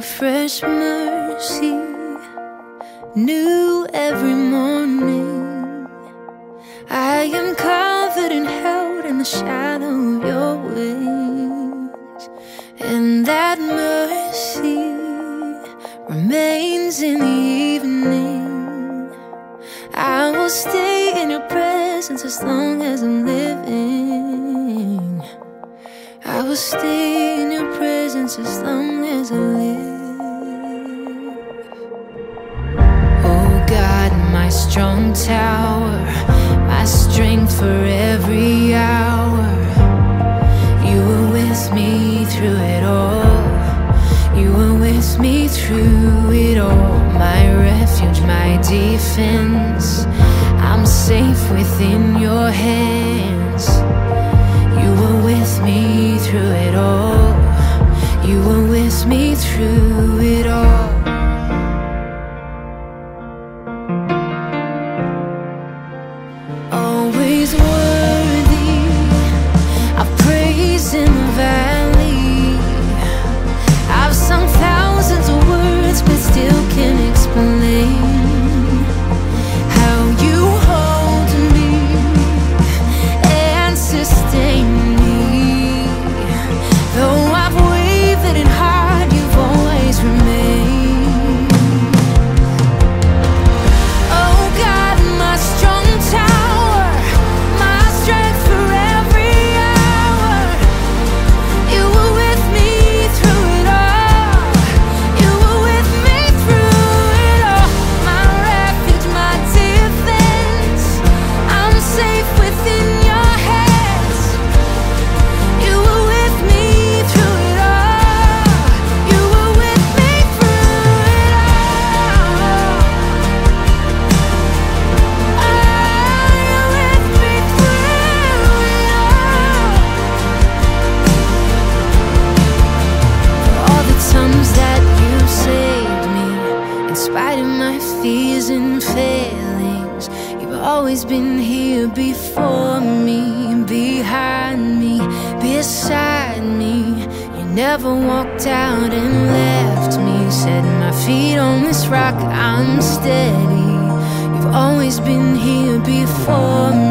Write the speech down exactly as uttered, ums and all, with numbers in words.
fresh mercy, new every morning. I am covered and held in the shadow of your wings, and that mercy remains in the evening. I will stay in your presence as long as I'm living. I will stay in your presence as long as I live. Oh God, my strong tower, my strength for every hour. You were with me through it all. You were with me through it all. My refuge, my defense, I'm safe within your hands. You were with me through it all. You were with me through it all. Always worthy of praise in the valley. I've sung thousands of words but still can't explain how you hold me and sustain me. Though I've wavered and hard, you've always remained. Oh God, my strong tower, my strength for every hour. You were with me through it all. You were with me through it all. My refuge, my defense, I'm safe within your hands. You were with me through it all. You were with me through it all. Oh, you're with me through it all. All the times that you saved me, in spite of my fears and failings, you've always been here before me, behind me, beside me. You never walked out and left me. Set my feet on this rock, I'm steady. You've always been here before